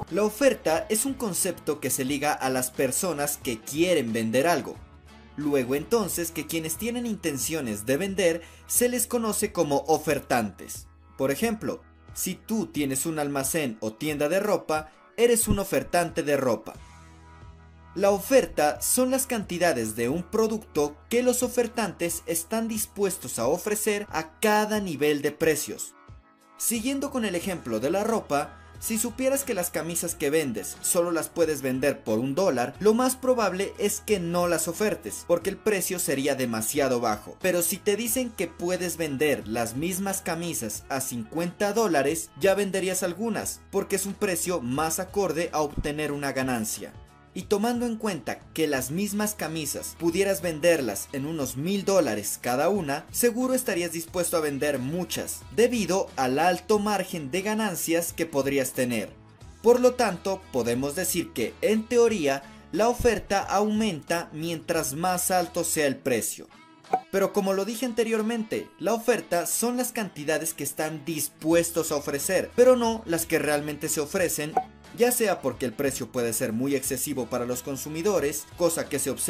La oferta es un concepto que se liga a las personas que quieren vender algo. Luego entonces que quienes tienen intenciones de vender se les conoce como ofertantes. Por ejemplo, si tú tienes un almacén o tienda de ropa, eres un ofertante de ropa. La oferta son las cantidades de un producto que los ofertantes están dispuestos a ofrecer a cada nivel de precios. Siguiendo con el ejemplo de la ropa, si supieras que las camisas que vendes solo las puedes vender por $1, lo más probable es que no las ofertes, porque el precio sería demasiado bajo. Pero si te dicen que puedes vender las mismas camisas a $50, ya venderías algunas, porque es un precio más acorde a obtener una ganancia. Y tomando en cuenta que las mismas camisas pudieras venderlas en unos $1000 cada una, seguro estarías dispuesto a vender muchas, debido al alto margen de ganancias que podrías tener. Por lo tanto, podemos decir que, en teoría, la oferta aumenta mientras más alto sea el precio. Pero como lo dije anteriormente, la oferta son las cantidades que están dispuestos a ofrecer, pero no las que realmente se ofrecen, ya sea porque el precio puede ser muy excesivo para los consumidores, cosa que se observa